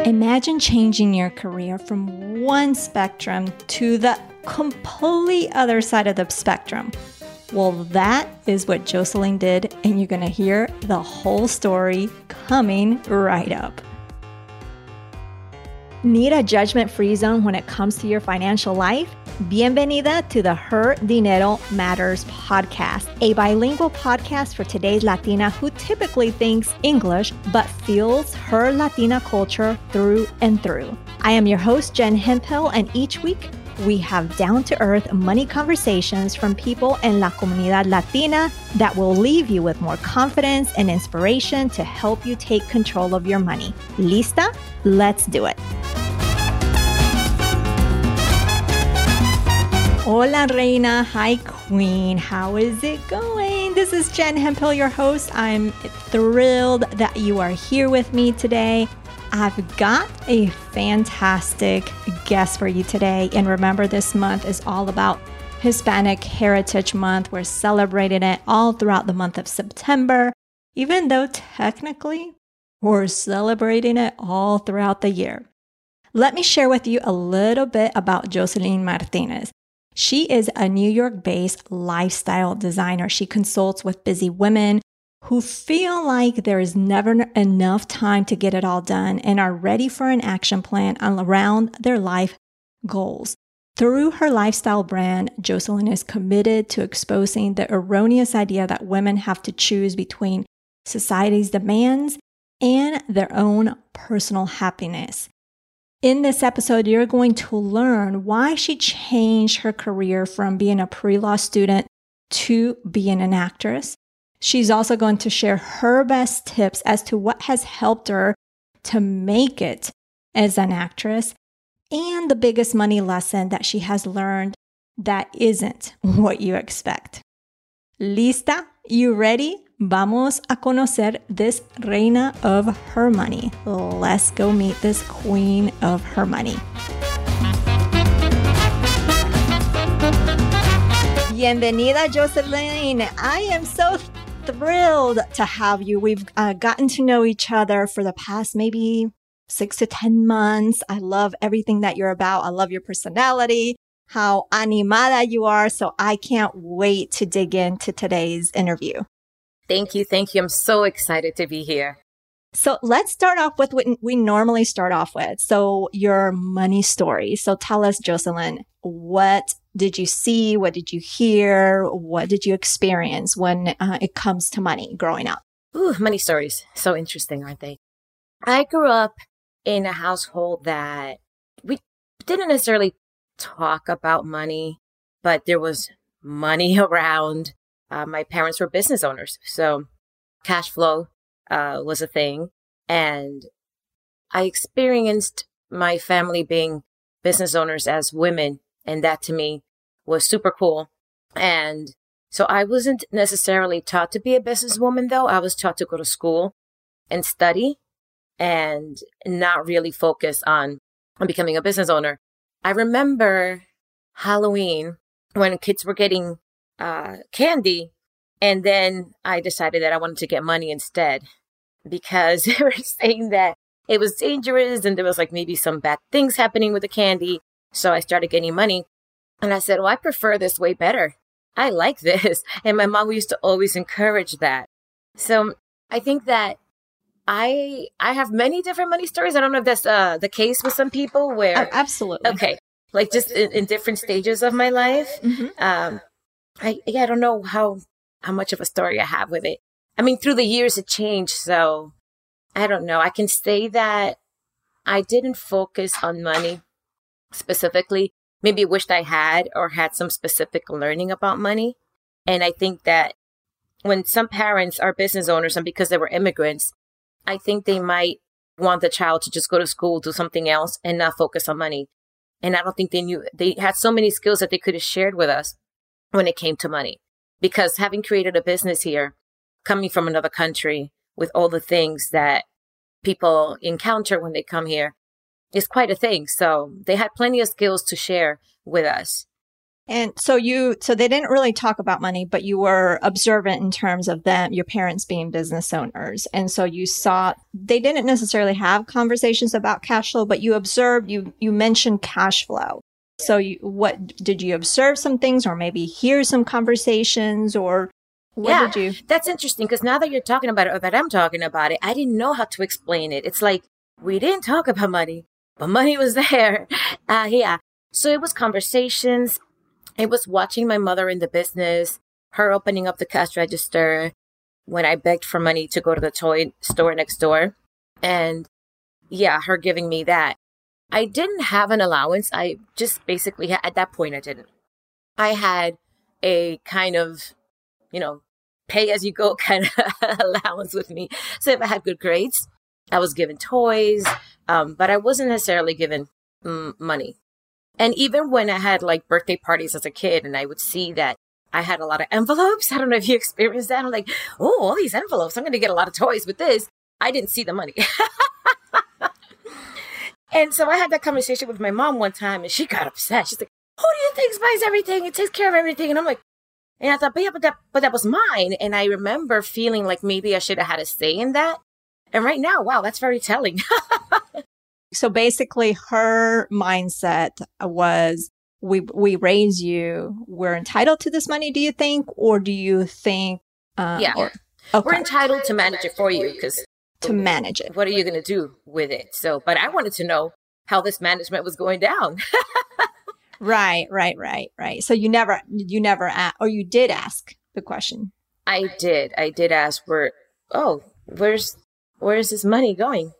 Imagine changing your career from one spectrum to the completely other side of the spectrum. Well, that is what Jocelyn did, and you're going to hear the whole story coming right up. Need a judgment-free zone when it comes to your financial life? Bienvenida to the Her Dinero Matters podcast, a bilingual podcast for today's Latina who typically thinks English but feels her Latina culture through and through. I am your host, Jen Hemphill, and each week we have down-to-earth money conversations from people in La Comunidad Latina that will leave you with more confidence and inspiration to help you take control of your money. Lista? Let's do it. Hola, Reina. Hi, Queen. How is it going? This is Jen Hemphill, your host. I'm thrilled that you are here with me today. I've got a fantastic guest for you today. And remember, this month is all about Hispanic Heritage Month. We're celebrating it all throughout the month of September, even though technically we're celebrating it all throughout the year. Let me share with you a little bit about Jocelyn Martinez. She is a New York-based lifestyle designer. She consults with busy women who feel like there is never enough time to get it all done and are ready for an action plan around their life goals. Through her lifestyle brand, Jocelyn is committed to exposing the erroneous idea that women have to choose between society's demands and their own personal happiness. In this episode, you're going to learn why she changed her career from being a pre-law student to being an actress. She's also going to share her best tips as to what has helped her to make it as an actress and the biggest money lesson that she has learned that isn't what you expect. ¿Lista? You ready? Vamos a conocer this reina of her money. Let's go meet this queen of her money. Bienvenida, Jocelyn. I am so thrilled to have you. We've gotten to know each other for the past maybe 6 to 10 months. I love everything that you're about. I love your personality, how animada you are. So I can't wait to dig into today's interview. Thank you. I'm so excited to be here. So let's start off with what we normally start off with. So your money story. So tell us, Jocelyn, what did you see? What did you hear? What did you experience when it comes to money growing up? Ooh, money stories. So interesting, aren't they? I grew up in a household that we didn't necessarily talk about money, but there was money around. My parents were business owners, so cash flow was a thing. And I experienced my family being business owners as women, and that to me was super cool. And so I wasn't necessarily taught to be a businesswoman, though. I was taught to go to school and study and not really focus on becoming a business owner. I remember Halloween when kids were getting candy. And then I decided that I wanted to get money instead because they were saying that it was dangerous and there was like maybe some bad things happening with the candy. So I started getting money and I said, well, I prefer this way better. I like this. And my mom used to always encourage that. So I think that I have many different money stories. I don't know if that's the case with some people where. Oh, absolutely. Okay. Like just in different stages of my life. Mm-hmm. I don't know how much of a story I have with it. I mean, through the years it changed. So I don't know. I can say that I didn't focus on money specifically. Maybe wished I had or had some specific learning about money. And I think that when some parents are business owners and because they were immigrants, I think they might want the child to just go to school, do something else and not focus on money. And I don't think they had so many skills that they could have shared with us when it came to money. Because having created a business here, coming from another country with all the things that people encounter when they come here is quite a thing. So they had plenty of skills to share with us. And so they didn't really talk about money, but you were observant in terms of them, your parents being business owners. And so you saw, they didn't necessarily have conversations about cash flow, but you observed, you mentioned cash flow. So what did you observe some things or maybe hear some conversations or what did you? That's interesting because now that you're talking about it or that I'm talking about it, I didn't know how to explain it. It's like we didn't talk about money, but money was there. So it was conversations. It was watching my mother in the business, her opening up the cash register when I begged for money to go to the toy store next door. And her giving me that. I didn't have an allowance. I just basically had, at that point, I didn't. I had a kind of, pay as you go kind of allowance with me. So if I had good grades, I was given toys, but I wasn't necessarily given money. And even when I had like birthday parties as a kid and I would see that I had a lot of envelopes, I don't know if you experienced that. I'm like, oh, all these envelopes, I'm going to get a lot of toys with this. I didn't see the money. And so I had that conversation with my mom one time and she got upset. She's like, who do you think buys everything and takes care of everything? And I'm like, and I thought, but that was mine. And I remember feeling like maybe I should have had a say in that. And right now, wow, that's very telling. So basically her mindset was, we raise you, we're entitled to this money, do you think? Or do you think... Okay. We're entitled to manage it for you because... To manage it. What are you going to do with it? So, but I wanted to know how this management was going down. Right. So you never or you did ask the question. I did ask where's this money going?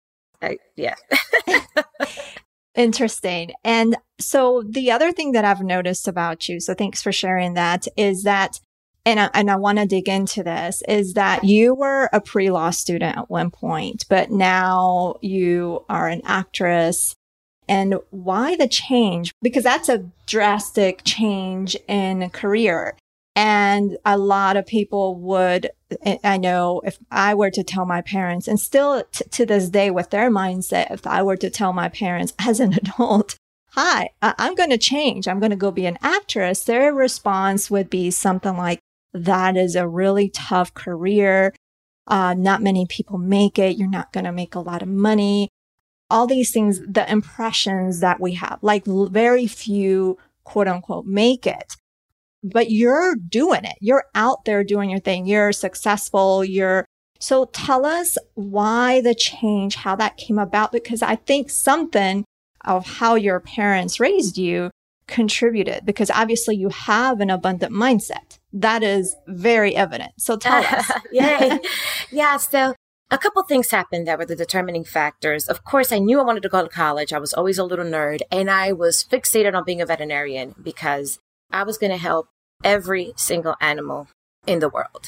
Interesting. And so the other thing that I've noticed about you, so thanks for sharing that, is that, and I want to dig into this, is that you were a pre-law student at one point, but now you are an actress. And why the change? Because that's a drastic change in career. And a lot of people would, I know if I were to tell my parents, and still to this day with their mindset, if I were to tell my parents as an adult, hi, I'm going to change, I'm going to go be an actress, their response would be something like, that is a really tough career. Not many people make it. You're not going to make a lot of money. All these things, the impressions that we have, like very few, quote unquote, make it. But you're doing it. You're out there doing your thing. You're successful. So tell us why the change, how that came about, because I think something of how your parents raised you contributed, because obviously you have an abundant mindset. That is very evident. So tell us. Yay. Yeah. So a couple things happened that were the determining factors. Of course, I knew I wanted to go to college. I was always a little nerd and I was fixated on being a veterinarian because I was going to help every single animal in the world.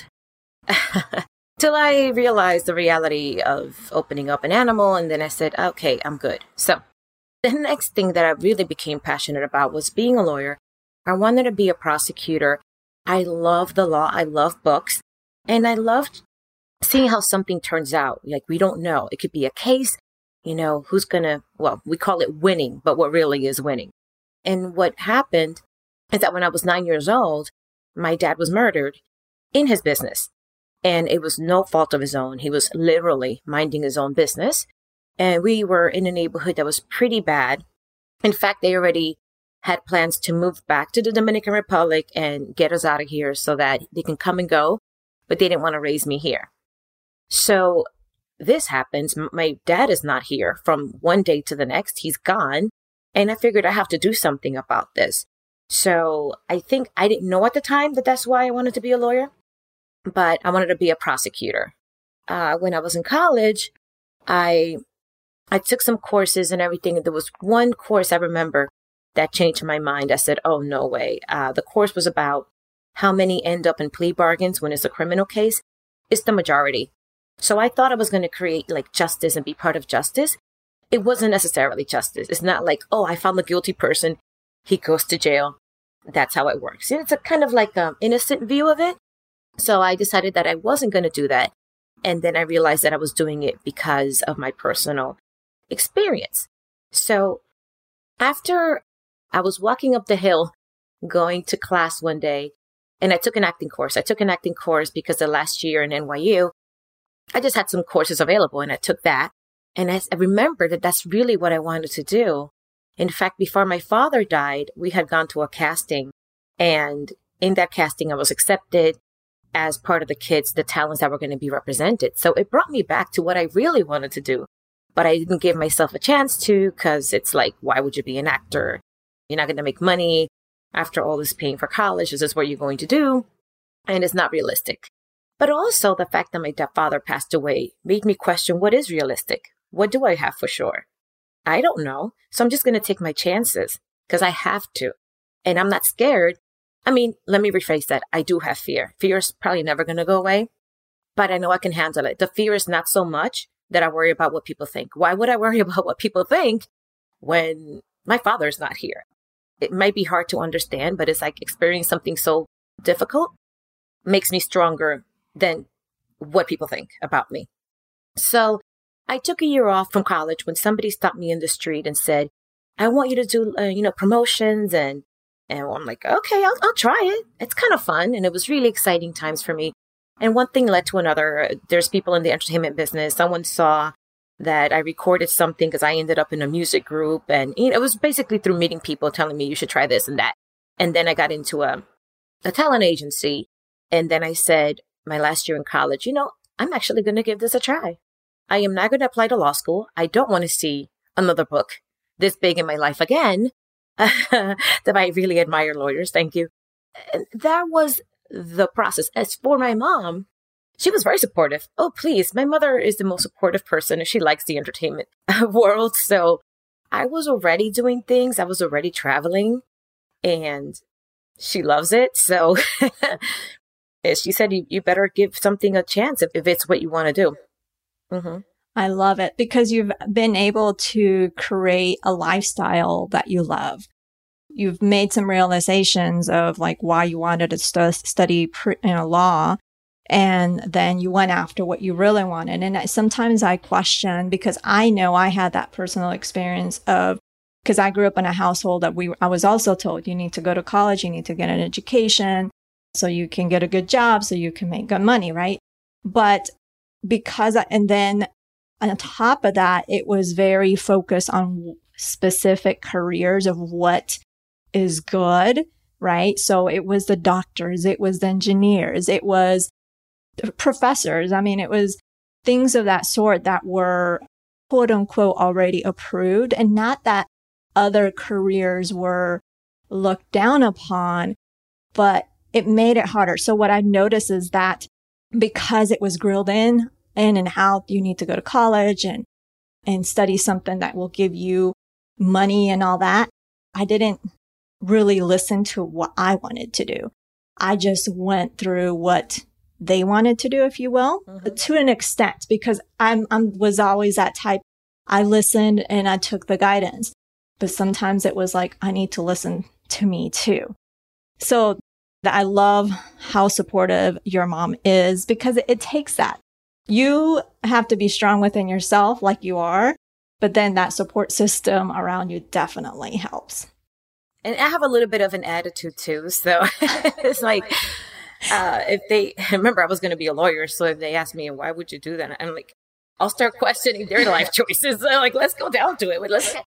Till I realized the reality of opening up an animal. And then I said, okay, I'm good. So the next thing that I really became passionate about was being a lawyer. I wanted to be a prosecutor. I love the law. I love books. And I loved seeing how something turns out. Like, we don't know. It could be a case, who's going to, we call it winning, but what really is winning. And what happened is that when I was 9 years old, my dad was murdered in his business. And it was no fault of his own. He was literally minding his own business. And we were in a neighborhood that was pretty bad. In fact, they already had plans to move back to the Dominican Republic and get us out of here so that they can come and go, but they didn't want to raise me here. So this happens. My dad is not here from one day to the next. He's gone. And I figured I have to do something about this. So I think I didn't know at the time that that's why I wanted to be a lawyer, but I wanted to be a prosecutor. When I was in college, I took some courses and everything. There was one course I remember that changed my mind. I said, oh, no way. The course was about how many end up in plea bargains when it's a criminal case. It's the majority. So I thought I was going to create like justice and be part of justice. It wasn't necessarily justice. It's not like, oh, I found the guilty person. He goes to jail. That's how it works. It's a kind of like an innocent view of it. So I decided that I wasn't going to do that. And then I realized that I was doing it because of my personal experience. So after I was walking up the hill going to class one day, and I took an acting course. I took an acting course because the last year in NYU, I just had some courses available, and I took that. And I remembered that that's really what I wanted to do. In fact, before my father died, we had gone to a casting, and in that casting, I was accepted as part of the talents that were going to be represented. So it brought me back to what I really wanted to do, but I didn't give myself a chance to, because it's like, why would you be an actor? You're not going to make money after all this paying for college. Is this what you're going to do? And it's not realistic. But also the fact that my father passed away made me question, what is realistic? What do I have for sure? I don't know. So I'm just going to take my chances because I have to. And I'm not scared. I mean, let me rephrase that. I do have fear. Fear is probably never going to go away, but I know I can handle it. The fear is not so much that I worry about what people think. Why would I worry about what people think when my father's not here? It might be hard to understand, but it's like experiencing something so difficult makes me stronger than what people think about me. So I took a year off from college when somebody stopped me in the street and said, I want you to do, promotions. And I'm like, okay, I'll try it. It's kind of fun. And it was really exciting times for me. And one thing led to another. There's people in the entertainment business. Someone saw that I recorded something because I ended up in a music group. And it was basically through meeting people telling me you should try this and that. And then I got into a talent agency. And then I said, my last year in college, I'm actually going to give this a try. I am not going to apply to law school. I don't want to see another book this big in my life again. That I really admire lawyers. Thank you. And that was the process. As for my mom, she was very supportive. Oh, please. My mother is the most supportive person and she likes the entertainment world. So I was already doing things. I was already traveling and she loves it. So she said, you better give something a chance if it's what you want to do. Mm-hmm. I love it because you've been able to create a lifestyle that you love. You've made some realizations of like why you wanted to study law, and then you went after what you really wanted. And sometimes I question because I know I had that personal experience of, because I grew up in a household that I was also told you need to go to college, you need to get an education so you can get a good job, so you can make good money, right? But and then on top of that, it was very focused on specific careers of what is good, right? So it was the doctors, it was the engineers, it was the professors. I mean, it was things of that sort that were quote unquote already approved, and not that other careers were looked down upon, but it made it harder. So what I've noticed is that because it was grilled in and how you need to go to college and study something that will give you money and all that, I didn't really listen to what I wanted to do. I just went through what they wanted to do, if you will, to an extent, because I was always that type. I listened and I took the guidance, but sometimes it was like, I need to listen to me too. So I love how supportive your mom is, because it takes that. You have to be strong within yourself like you are, but then that support system around you definitely helps. And I have a little bit of an attitude too. So it's like, remember I was going to be a lawyer. So if they ask me, why would you do that? I'm like, I'll start questioning their life choices. So like, let's go down to it.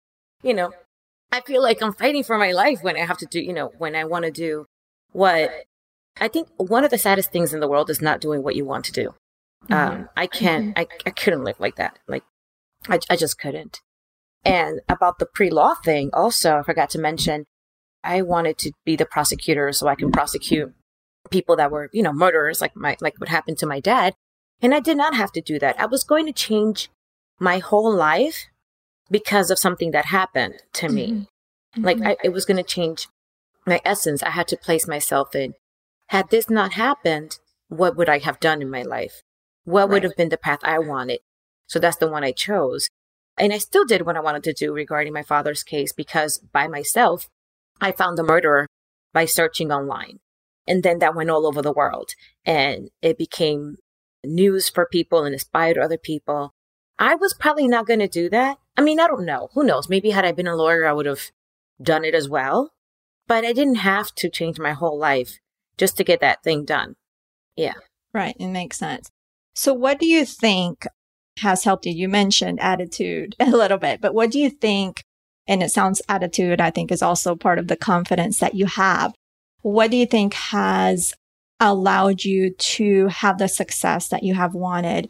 I feel like I'm fighting for my life when I have to do, when I want to do what I think one of the saddest things in the world is not doing what you want to do. I couldn't live like that. Like, I just couldn't. And about the pre-law thing, also, I forgot to mention, I wanted to be the prosecutor so I can prosecute people that were, murderers, like what happened to my dad. And I did not have to do that. I was going to change my whole life because of something that happened to me. Like, it was going to change my essence. I had to place myself in, had this not happened, what would I have done in my life? What would have been the path I wanted? So that's the one I chose. And I still did what I wanted to do regarding my father's case, because by myself, I found the murderer by searching online. And then that went all over the world and it became news for people and inspired other people. I was probably not going to do that. I mean, I don't know. Who knows? Maybe had I been a lawyer, I would have done it as well. But I didn't have to change my whole life just to get that thing done. Yeah. Right. It makes sense. So what do you think has helped you? You mentioned attitude a little bit, but what do you think, and it sounds attitude, I think, is also part of the confidence that you have. What do you think has allowed you to have the success that you have wanted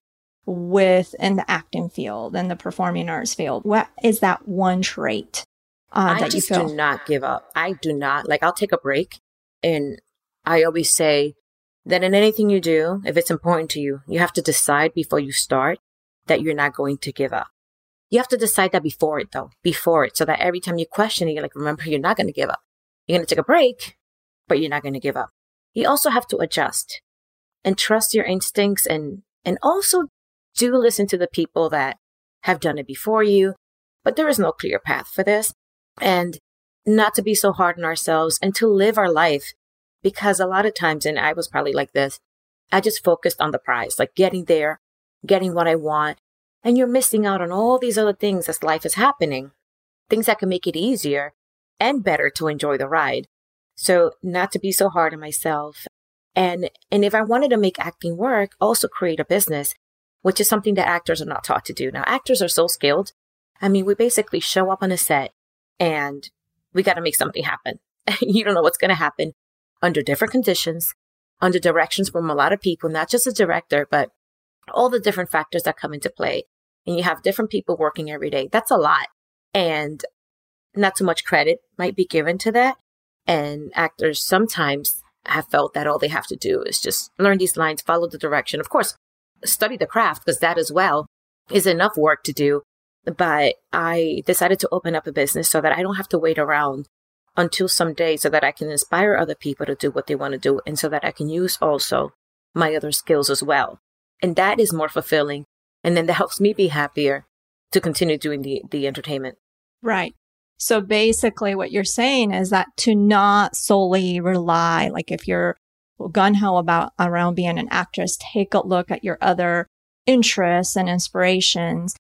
within the acting field and the performing arts field? What is that one trait that you feel? I do not give up. I do not. Like, I'll take a break. And I always say that in anything you do, if it's important to you, you have to decide before you start that you're not going to give up. You have to decide that before it, so that every time you question it, you're like, remember, you're not going to give up. You're going to take a break, but you're not going to give up. You also have to adjust and trust your instincts, and also do listen to the people that have done it before you. But there is no clear path for this, and not to be so hard on ourselves and to live our life, because a lot of times, and I was probably like this, I just focused on the prize, like getting there, getting what I want. And you're missing out on all these other things as life is happening, things that can make it easier and better to enjoy the ride. So not to be so hard on myself. And if I wanted to make acting work, also create a business, which is something that actors are not taught to do. Now, actors are so skilled. I mean, we basically show up on a set and we got to make something happen. You don't know what's going to happen under different conditions, under directions from a lot of people, not just a director, but all the different factors that come into play. And you have different people working every day. That's a lot. And not too much credit might be given to that. And actors sometimes have felt that all they have to do is just learn these lines, follow the direction. Of course, study the craft, because that as well is enough work to do. But I decided to open up a business so that I don't have to wait around until someday, so that I can inspire other people to do what they want to do, and so that I can use also my other skills as well. And that is more fulfilling. And then that helps me be happier to continue doing the entertainment. Right. So basically what you're saying is that to not solely rely, like if you're gung-ho around being an actress, take a look at your other interests and inspirations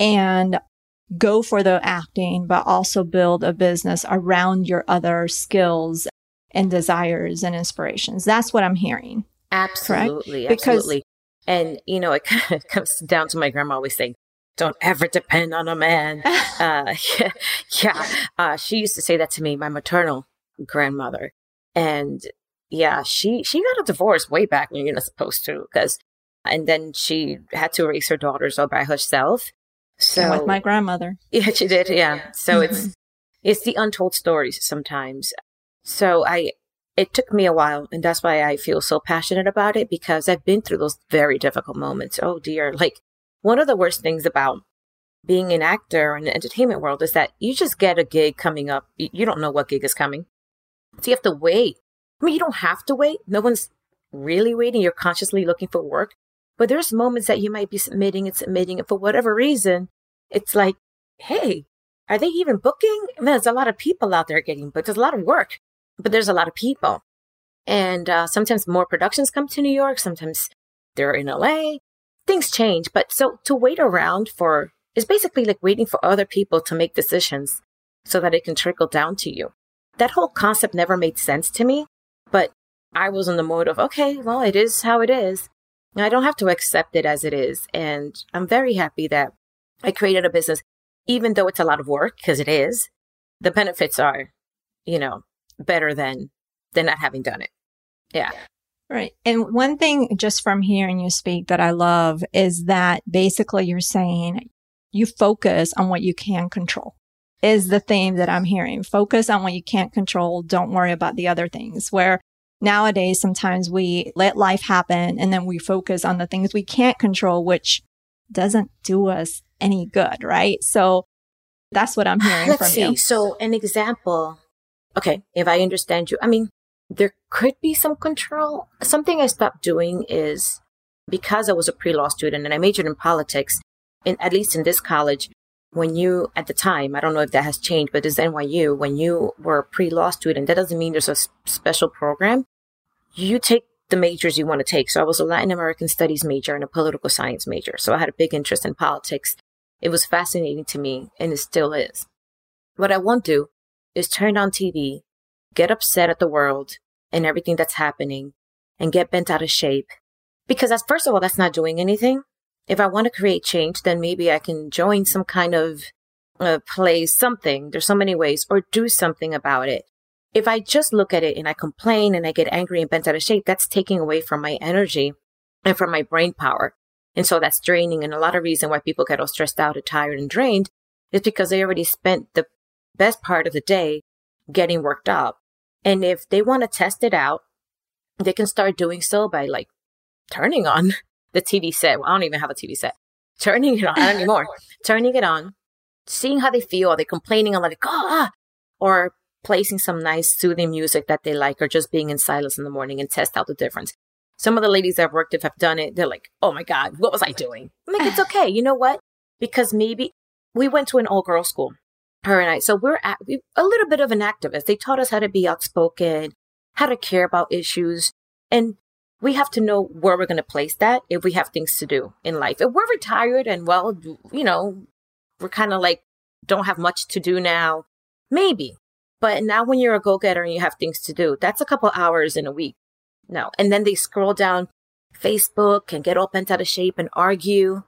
and go for the acting, but also build a business around your other skills and desires and inspirations. That's what I'm hearing. Absolutely. Correct? Absolutely. And, you know, it comes down to my grandma always saying, don't ever depend on a man. She used to say that to me, my maternal grandmother. And yeah, she got a divorce way back when you're not supposed to, and then she had to raise her daughters all by herself. So and with my grandmother. Yeah, she did. Yeah. So it's the untold stories sometimes. So it took me a while, and that's why I feel so passionate about it, because I've been through those very difficult moments. Oh dear. Like, one of the worst things about being an actor in the entertainment world is that you just get a gig coming up. You don't know what gig is coming. So you have to wait. I mean, you don't have to wait. No one's really waiting. You're consciously looking for work. But there's moments that you might be submitting, and for whatever reason, it's like, hey, are they even booking? I mean, there's a lot of people out there getting booked. There's a lot of work, but there's a lot of people. And sometimes more productions come to New York. Sometimes they're in LA. Things change. But so to wait around is basically like waiting for other people to make decisions so that it can trickle down to you. That whole concept never made sense to me. But I was in the mode of, okay, well, it is how it is. And I don't have to accept it as it is. And I'm very happy that I created a business, even though it's a lot of work, because it is. The benefits are, better than not having done it. Yeah. Right. And one thing just from hearing you speak that I love is that basically you're saying you focus on what you can control is the theme that I'm hearing. Focus on what you can't control. Don't worry about the other things. Where nowadays, sometimes we let life happen and then we focus on the things we can't control, which doesn't do us any good, right? So that's what I'm hearing from you. So an example, okay, if I understand you, I mean, there could be some control. Something I stopped doing is, because I was a pre-law student and I majored in politics, at least in this college, when you, at the time, I don't know if that has changed, but it's NYU, when you were a pre-law student, that doesn't mean there's a special program. You take the majors you want to take. So I was a Latin American studies major and a political science major. So I had a big interest in politics. It was fascinating to me, and it still is. What I won't do is turn on TV get upset at the world and everything that's happening and get bent out of shape. Because first of all, that's not doing anything. If I want to create change, then maybe I can join some kind of place, something. There's so many ways, or do something about it. If I just look at it and I complain and I get angry and bent out of shape, that's taking away from my energy and from my brain power. And so that's draining. And a lot of reason why people get all stressed out and tired and drained is because they already spent the best part of the day getting worked up. And if they want to test it out, they can start doing so by like turning on the TV set. Well, I don't even have a TV set. Turning it on, not anymore. Turning it on, seeing how they feel. Are they complaining? I'm like, or placing some nice soothing music that they like, or just being in silence in the morning and test out the difference. Some of the ladies I've worked with have done it. They're like, oh my God, what was I doing? I'm like, it's okay. You know what? Because maybe we went to an all-girls school, her and I. So we're a little bit of an activist. They taught us how to be outspoken, how to care about issues. And we have to know where we're going to place that if we have things to do in life. If we're retired and, well, you know, we're kind of like, don't have much to do now, maybe. But now when you're a go-getter and you have things to do, that's a couple hours in a week. No. And then they scroll down Facebook and get all bent out of shape and argue.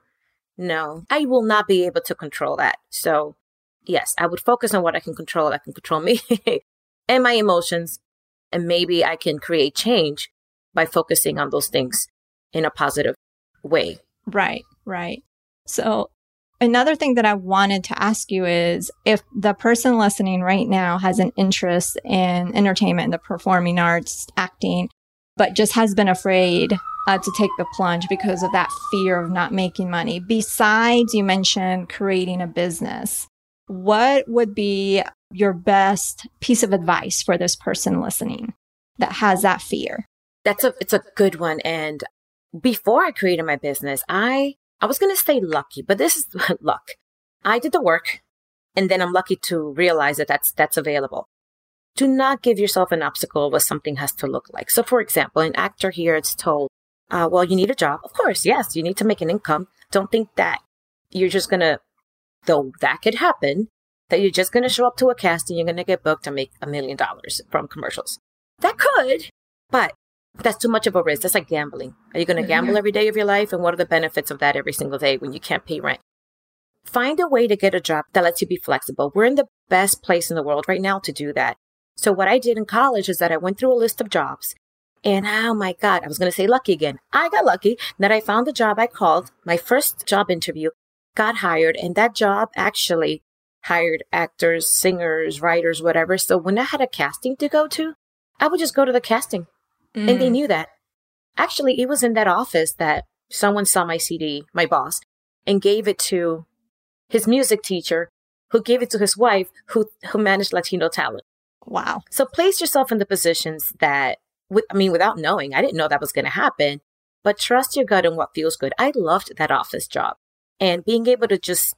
No, I will not be able to control that. So yes, I would focus on what I can control. I can control me and my emotions. And maybe I can create change by focusing on those things in a positive way. Right, right. So another thing that I wanted to ask you is if the person listening right now has an interest in entertainment, the performing arts, acting, but just has been afraid to take the plunge because of that fear of not making money. Besides, you mentioned creating a business. What would be your best piece of advice for this person listening that has that fear? It's a good one. And before I created my business, I was going to say lucky, but this is luck. I did the work, and then I'm lucky to realize that that's available. Do not give yourself an obstacle of what something has to look like. So, for example, an actor here is told, well, you need a job. Of course, yes, you need to make an income. Don't think that you're just going to, though that could happen, that you're just going to show up to a casting, you're going to get booked and make $1 million from commercials. That could, but that's too much of a risk. That's like gambling. Are you going to gamble every day of your life? And what are the benefits of that every single day when you can't pay rent? Find a way to get a job that lets you be flexible. We're in the best place in the world right now to do that. So what I did in college is that I went through a list of jobs. And oh my God, I was going to say lucky again. I got lucky that I found the job I called. My first job interview, got hired. And that job actually hired actors, singers, writers, whatever. So when I had a casting to go to, I would just go to the casting. And they knew that. Actually, it was in that office that someone saw my CD, my boss, and gave it to his music teacher, who gave it to his wife, who managed Latino talent. Wow. So place yourself in the positions that, without knowing, I didn't know that was going to happen, but trust your gut and what feels good. I loved that office job. And being able to just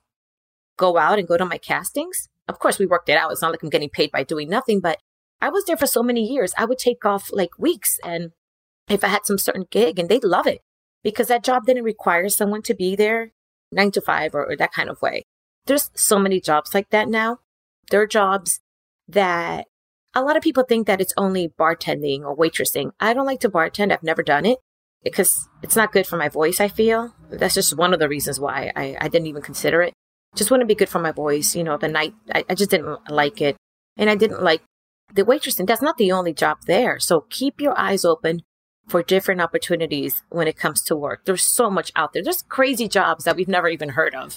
go out and go to my castings, of course, we worked it out. It's not like I'm getting paid by doing nothing, but I was there for so many years. I would take off like weeks. And if I had some certain gig, and they'd love it because that job didn't require someone to be there 9 to 5 or that kind of way. There's so many jobs like that now. There are jobs that a lot of people think that it's only bartending or waitressing. I don't like to bartend. I've never done it because it's not good for my voice, I feel. That's just one of the reasons why I didn't even consider it. Just wouldn't be good for my voice. You know, the night, I just didn't like it. And I didn't like the waitressing. That's not the only job there. So keep your eyes open for different opportunities when it comes to work. There's so much out there. There's crazy jobs that we've never even heard of.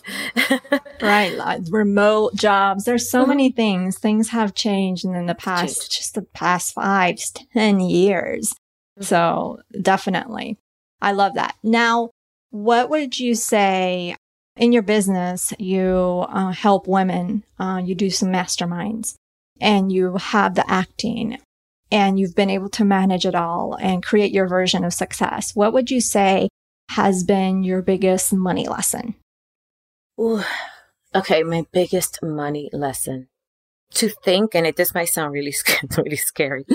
Right. Like remote jobs. There's so many things. Things have changed in the past 5, 10 years. So definitely. I love that. Now, what would you say in your business? You help women. You do some masterminds and you have the acting. And you've been able to manage it all and create your version of success. What would you say has been your biggest money lesson? Ooh, okay, my biggest money lesson. To think, and this might sound really scary,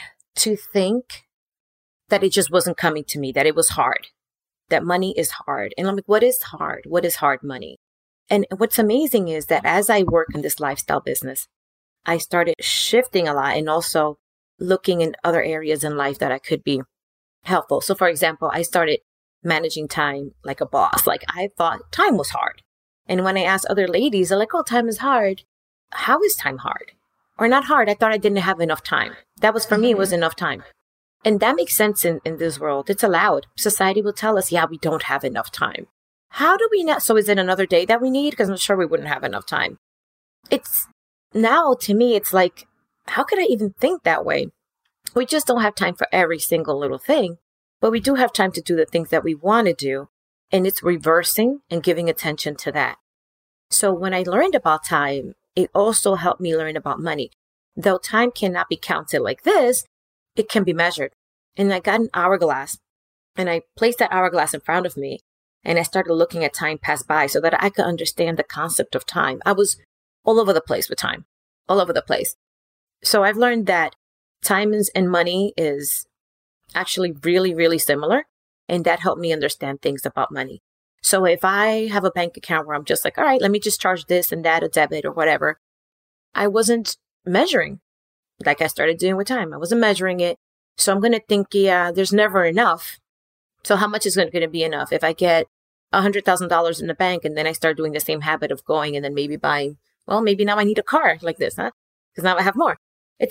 to think that it just wasn't coming to me, that it was hard, that money is hard. And I'm like, what is hard? What is hard money? And what's amazing is that as I work in this lifestyle business, I started shifting a lot and also looking in other areas in life that I could be helpful. So for example, I started managing time like a boss. Like I thought time was hard. And when I asked other ladies, they're like, oh, time is hard. How is time hard? Or not hard. I thought I didn't have enough time. That was for me, it was enough time. And that makes sense in this world. It's allowed. Society will tell us, yeah, we don't have enough time. How do we not? So is it another day that we need? Because I'm sure we wouldn't have enough time. It's now to me, it's like, how could I even think that way? We just don't have time for every single little thing, but we do have time to do the things that we want to do. And it's reversing and giving attention to that. So when I learned about time, it also helped me learn about money. Though time cannot be counted like this, it can be measured. And I got an hourglass and I placed that hourglass in front of me and I started looking at time pass by so that I could understand the concept of time. I was all over the place with time, all over the place. So I've learned that time and money is actually really, really similar. And that helped me understand things about money. So if I have a bank account where I'm just like, all right, let me just charge this and that, a debit or whatever, I wasn't measuring like I started doing with time. I wasn't measuring it. So I'm going to think, yeah, there's never enough. So how much is going to be enough? If I get $100,000 in the bank and then I start doing the same habit of going and then maybe buying, well, maybe now I need a car like this, huh? Because now I have more.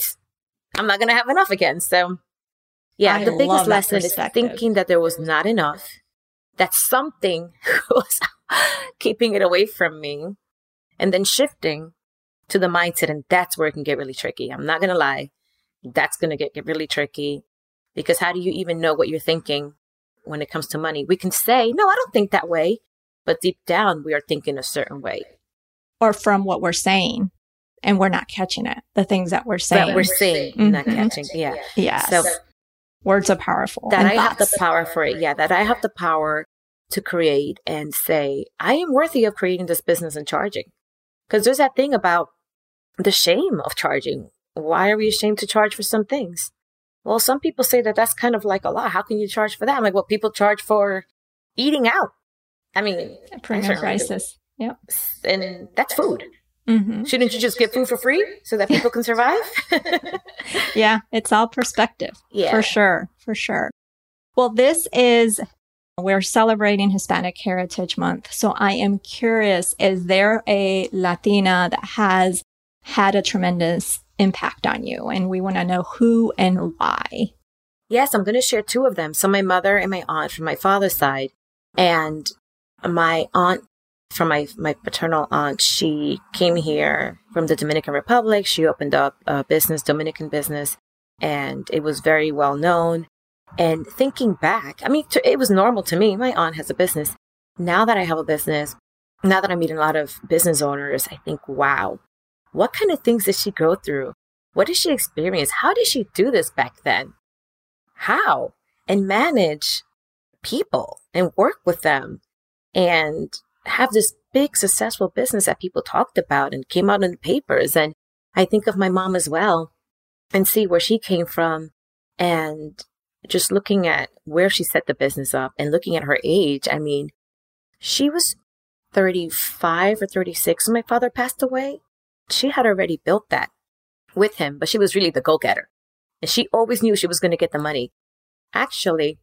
I'm not going to have enough again. So yeah, the biggest lesson is thinking that there was not enough, that something was keeping it away from me, and then shifting to the mindset. And that's where it can get really tricky. I'm not going to lie. That's going to get really tricky because how do you even know what you're thinking when it comes to money? We can say, no, I don't think that way. But deep down, we are thinking a certain way. Or from what we're saying. And we're not catching it. The things that we're saying. That we're saying, not catching. Yeah. Yes. So words are powerful. That I have the power for it. Yeah. That I have the power to create and say, I am worthy of creating this business and charging. Because there's that thing about the shame of charging. Why are we ashamed to charge for some things? Well, some people say that that's kind of like a lot. How can you charge for that? I'm like, well, people charge for eating out. I mean, premium prices. Yep. And that's food. Mm-hmm. Shouldn't you just get food for free so that people can survive? Yeah, it's all perspective. Yeah. For sure. For sure. Well, we're celebrating Hispanic Heritage Month. So I am curious, is there a Latina that has had a tremendous impact on you? And we want to know who and why. Yes, I'm going to share two of them. So my mother and my aunt from my father's side, and my aunt from my paternal aunt, she came here from the Dominican Republic. She opened up a business, Dominican business, and it was very well known. And thinking back, I mean, it was normal to me. My aunt has a business. Now that I have a business, now that I'm meeting a lot of business owners, I think, wow, what kind of things did she go through? What did she experience? How did she do this back then? How? And manage people and work with them and have this big successful business that people talked about and came out in the papers. And I think of my mom as well and see where she came from and just looking at where she set the business up and looking at her age. I mean, she was 35 or 36 when my father passed away. She had already built that with him, but she was really the go-getter. And she always knew she was going to get the money. Actually,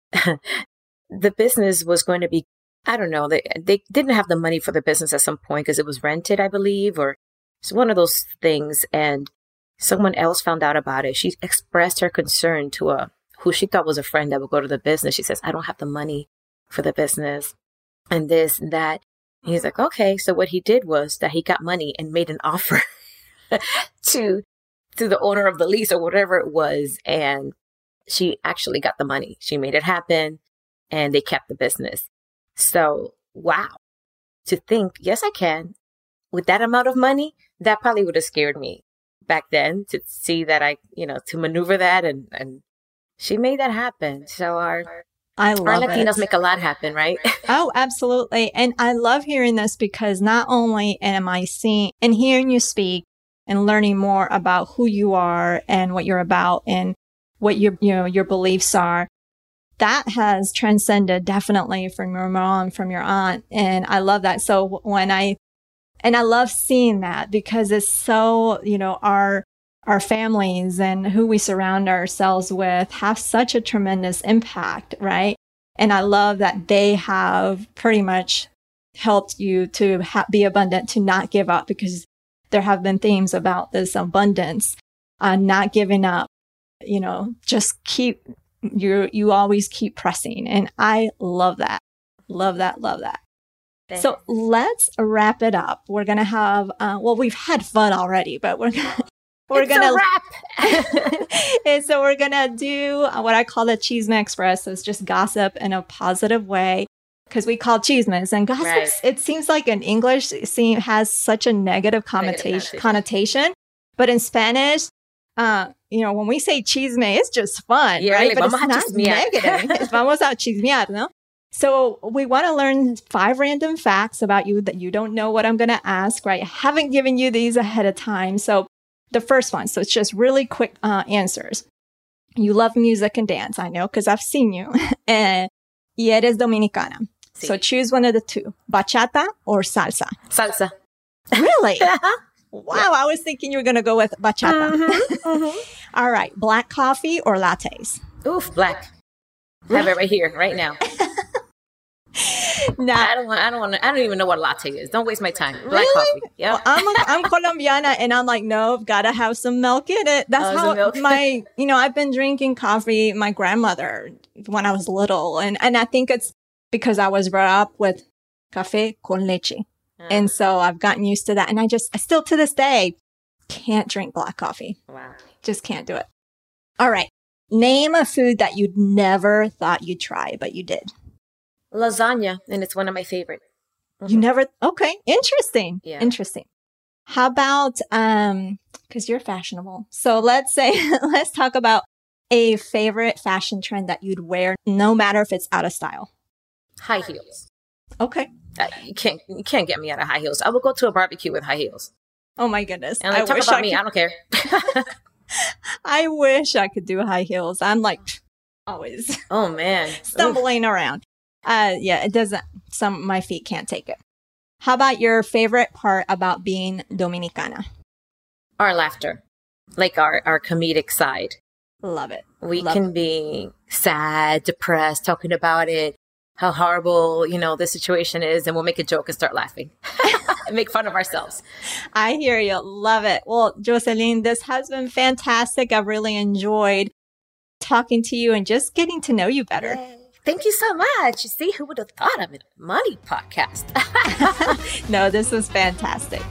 the business was going to be, I don't know, they didn't have the money for the business at some point because it was rented, I believe, or it's one of those things. And someone else found out about it. She expressed her concern to who she thought was a friend that would go to the business. She says, I don't have the money for the business and this and that. And he's like, okay. So what he did was that he got money and made an offer to the owner of the lease or whatever it was. And she actually got the money. She made it happen and they kept the business. So, wow, to think, yes, I can. With that amount of money, that probably would have scared me back then to see that to maneuver that. And she made that happen. So our Latinos make a lot happen, right? Oh, absolutely. And I love hearing this because not only am I seeing and hearing you speak and learning more about who you are and what you're about and what your beliefs are, that has transcended definitely from your mom, from your aunt. And I love that. So when I And I love seeing that because it's so, our families and who we surround ourselves with have such a tremendous impact, right? And I love that they have pretty much helped you to be abundant, to not give up, because there have been themes about this abundance, not giving up, just you always keep pressing. And I love that. Love that. Love that. Thanks. So let's wrap it up. We're going to have, we've had fun already, but we're going to wrap. And so we're going to do what I call the Chisme Express. So it's just gossip in a positive way, because we call chismes, and gossip, right. It seems like in English has such a negative connotation. But in Spanish, when we say chisme, it's just fun, right? But it's not negative. Vamos a chismear, no? So we want to learn 5 random facts about you that you don't know what I'm going to ask, right? I haven't given you these ahead of time. So the first one, so it's just really quick answers. You love music and dance, I know, because I've seen you. Y eres dominicana. Sí. So choose one of the 2, bachata or salsa. Salsa. Really? Wow, I was thinking you were going to go with bachata. All right, black coffee or lattes? Oof, black. I have it right here, right now. No, I don't even know what a latte is. Don't waste my time. Black coffee. Yeah. Well, I'm Colombiana, and I'm like, no, I've got to have some milk in it. That's how I've been drinking coffee. My grandmother when I was little, and I think it's because I was brought up with café con leche, and so I've gotten used to that. And I still to this day can't drink black coffee. Wow, just can't do it. All right, name a food that you'd never thought you'd try, but you did. Lasagna, and it's one of my favorite. You never, okay, interesting. Yeah. Interesting. How about, because you're fashionable. So let's talk about a favorite fashion trend that you'd wear, no matter if it's out of style. High heels. Okay. You can't get me out of high heels. I will go to a barbecue with high heels. Oh my goodness. And talk about me, I don't care. I wish I could do high heels. I'm like always. Oh man. Stumbling around. It doesn't, my feet can't take it. How about your favorite part about being Dominicana? Our laughter, like our comedic side. Love it. We can be sad, depressed, talking about it, how horrible, the situation is, and we'll make a joke and start laughing and make fun of ourselves. I hear you. Love it. Well, Jocelyn, this has been fantastic. I've really enjoyed talking to you and just getting to know you better. Yay. Thank you so much. You see, who would have thought of it? Money podcast. No, this was fantastic.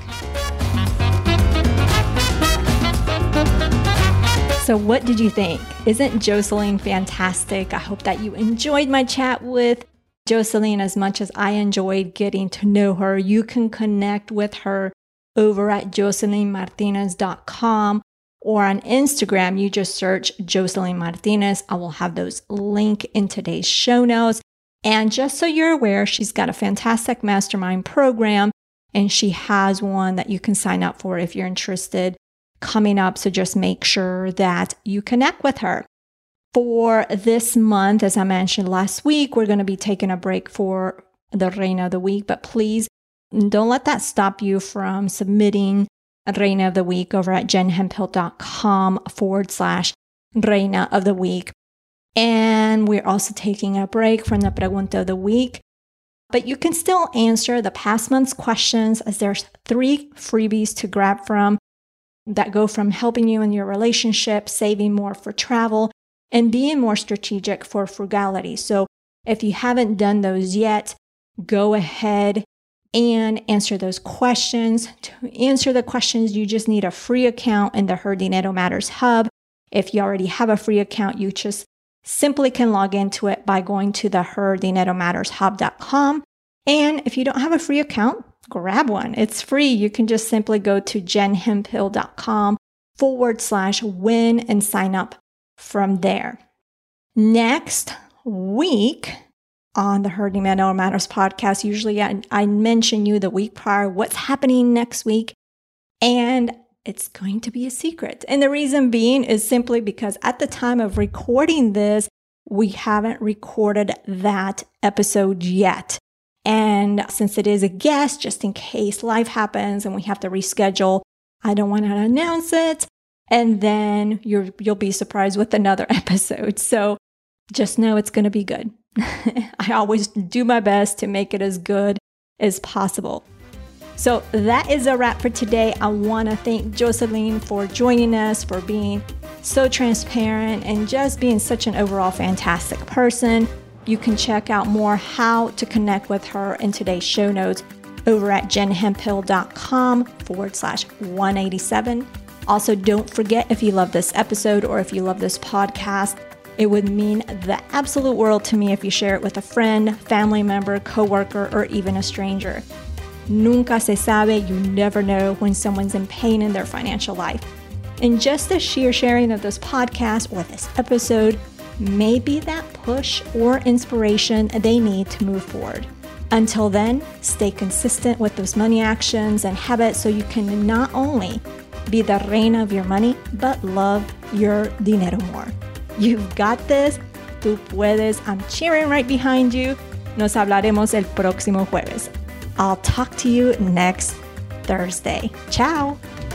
So what did you think? Isn't Jocelyn fantastic? I hope that you enjoyed my chat with Jocelyn as much as I enjoyed getting to know her. You can connect with her over at jocelynmartinez.com. Or on Instagram, you just search Jocelyn Martinez. I will have those linked in today's show notes. And just so you're aware, she's got a fantastic mastermind program, and she has one that you can sign up for if you're interested coming up. So just make sure that you connect with her. For this month, as I mentioned last week, we're going to be taking a break for the Reina of the Week, but please don't let that stop you from submitting Reina of the Week over at jenhemphill.com/Reina of the Week. And we're also taking a break from the Pregunta of the Week. But you can still answer the past month's questions, as there's 3 freebies to grab from that go from helping you in your relationship, saving more for travel, and being more strategic for frugality. So if you haven't done those yet, go ahead and answer those questions. To answer the questions, you just need a free account in the Her Dinero Matters Hub. If you already have a free account, you just simply can log into it by going to the herdineromattershub.com. And if you don't have a free account, grab one. It's free. You can just simply go to jenhemphill.com/win and sign up from there. Next week, on the Her Dinero Matters podcast, usually I mention you the week prior what's happening next week, and it's going to be a secret. And the reason being is simply because at the time of recording this, we haven't recorded that episode yet. And since it is a guest, just in case life happens and we have to reschedule, I don't want to announce it. And then you'll be surprised with another episode. So just know it's going to be good. I always do my best to make it as good as possible. So that is a wrap for today. I want to thank Jocelyn for joining us, for being so transparent and just being such an overall fantastic person. You can check out more how to connect with her in today's show notes over at jenhemphill.com/187. Also, don't forget, if you love this episode or if you love this podcast, it would mean the absolute world to me if you share it with a friend, family member, coworker, or even a stranger. Nunca se sabe, you never know when someone's in pain in their financial life. And just the sheer sharing of this podcast or this episode may be that push or inspiration they need to move forward. Until then, stay consistent with those money actions and habits so you can not only be the reina of your money, but love your dinero more. You've got this. Tú puedes. I'm cheering right behind you. Nos hablaremos el próximo jueves. I'll talk to you next Thursday. Ciao.